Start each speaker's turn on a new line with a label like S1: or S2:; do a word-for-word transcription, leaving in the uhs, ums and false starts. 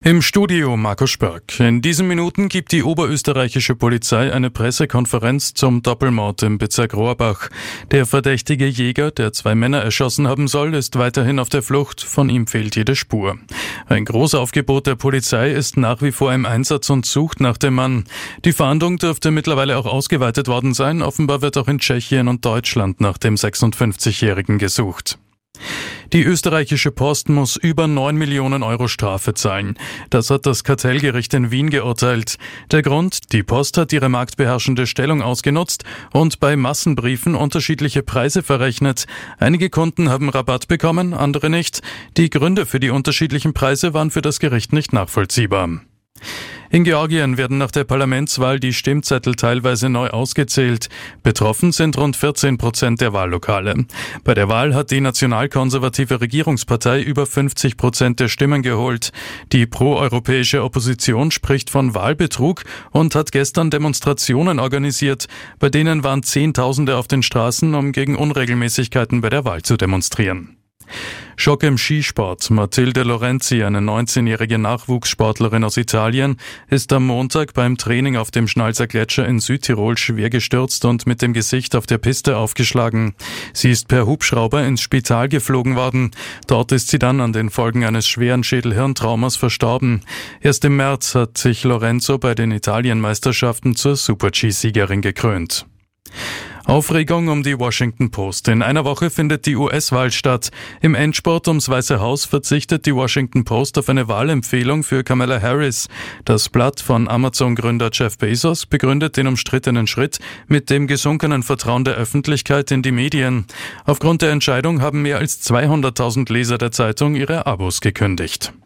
S1: Im Studio Markus Spörk. In diesen Minuten gibt die oberösterreichische Polizei eine Pressekonferenz zum Doppelmord im Bezirk Rohrbach. Der verdächtige Jäger, der zwei Männer erschossen haben soll, ist weiterhin auf der Flucht. Von ihm fehlt jede Spur. Ein Großaufgebot der Polizei ist nach wie vor im Einsatz und sucht nach dem Mann. Die Fahndung dürfte mittlerweile auch ausgeweitet worden sein. Offenbar wird auch in Tschechien und Deutschland nach dem sechsundfünfzigjährigen gesucht. Die österreichische Post muss über neun Millionen Euro Strafe zahlen. Das hat das Kartellgericht in Wien geurteilt. Der Grund: Die Post hat ihre marktbeherrschende Stellung ausgenutzt und bei Massenbriefen unterschiedliche Preise verrechnet. Einige Kunden haben Rabatt bekommen, andere nicht. Die Gründe für die unterschiedlichen Preise waren für das Gericht nicht nachvollziehbar. In Georgien werden nach der Parlamentswahl die Stimmzettel teilweise neu ausgezählt. Betroffen sind rund vierzehn Prozent der Wahllokale. Bei der Wahl hat die nationalkonservative Regierungspartei über fünfzig Prozent der Stimmen geholt. Die proeuropäische Opposition spricht von Wahlbetrug und hat gestern Demonstrationen organisiert. Bei denen waren Zehntausende auf den Straßen, um gegen Unregelmäßigkeiten bei der Wahl zu demonstrieren. Schock im Skisport. Matilde Lorenzi, eine neunzehnjährige Nachwuchssportlerin aus Italien, ist am Montag beim Training auf dem Schnalzer Gletscher in Südtirol schwer gestürzt und mit dem Gesicht auf der Piste aufgeschlagen. Sie ist per Hubschrauber ins Spital geflogen worden. Dort ist sie dann an den Folgen eines schweren Schädel-Hirntraumas verstorben. Erst im März hat sich Lorenzo bei den Italienmeisterschaften zur Super-G-Siegerin gekrönt. Aufregung um die Washington Post. In einer Woche findet die U S-Wahl statt. Im Endspurt ums Weiße Haus verzichtet die Washington Post auf eine Wahlempfehlung für Kamala Harris. Das Blatt von Amazon-Gründer Jeff Bezos begründet den umstrittenen Schritt mit dem gesunkenen Vertrauen der Öffentlichkeit in die Medien. Aufgrund der Entscheidung haben mehr als zweihunderttausend Leser der Zeitung ihre Abos gekündigt.